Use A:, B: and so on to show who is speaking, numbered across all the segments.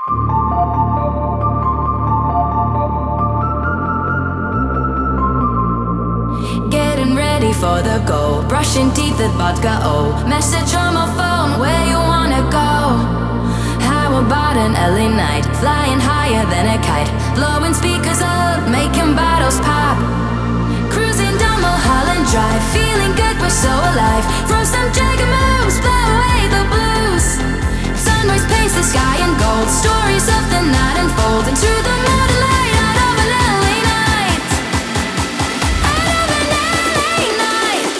A: Getting ready for the goal, brushing teeth with vodka, oh. Message on my phone, where you wanna go? How about an LA night, flying higher than a kite, blowing speakers up, making bottles pop. Cruising down Mulholland Drive, feeling good, we're so alive. Throw some Jagger moves, blow away the blues. Sunrise paints the sky in gold, stories of the night unfold into the modern light out of an LA night. Out of an LA night.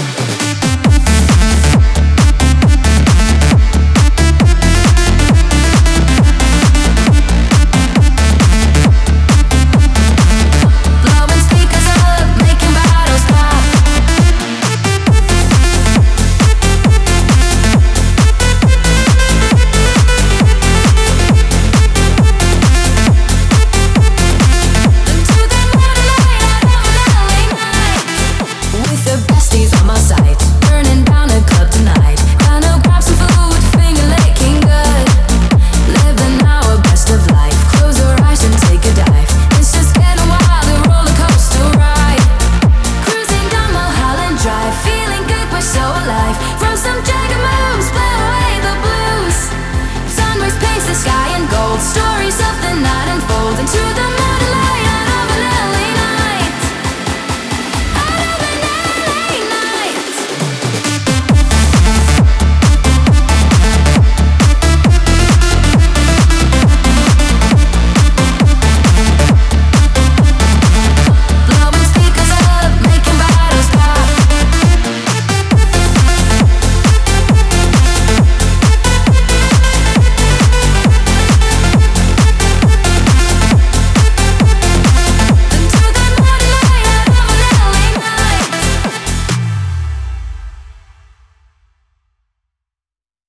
A: Blowing speakers up, making bottles pop. Into the modern light out of an LA night. With the besties on my side, burning down a club tonight. Gonna grab some food, finger licking good. Living our best of life, close our eyes and take a dive. It's just getting wild, a roller coaster ride. Cruising down Mulholland Drive, feeling good, we're so alive. Throw some Jagger moves, blow away the blues. Sunrise paints the sky in gold, stories of the night unfold into the